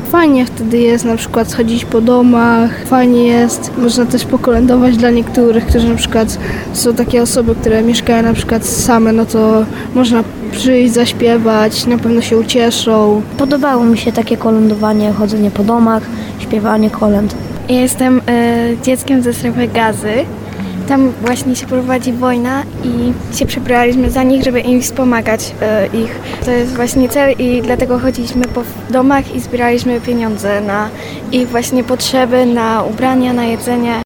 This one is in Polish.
Fajnie wtedy jest na przykład chodzić po domach, fajnie jest, można też pokolędować dla niektórych, którzy na przykład są takie osoby, które mieszkają na przykład same, no to można przyjść, zaśpiewać, na pewno się ucieszą. Podobało mi się takie kolędowanie, chodzenie po domach, śpiewanie kolęd. Ja jestem dzieckiem ze strefy Gazy. Tam właśnie się prowadzi wojna i się przebraliśmy za nich, żeby im wspomagać ich. To jest właśnie cel i dlatego chodziliśmy po domach i zbieraliśmy pieniądze na ich właśnie potrzeby, na ubrania, na jedzenie.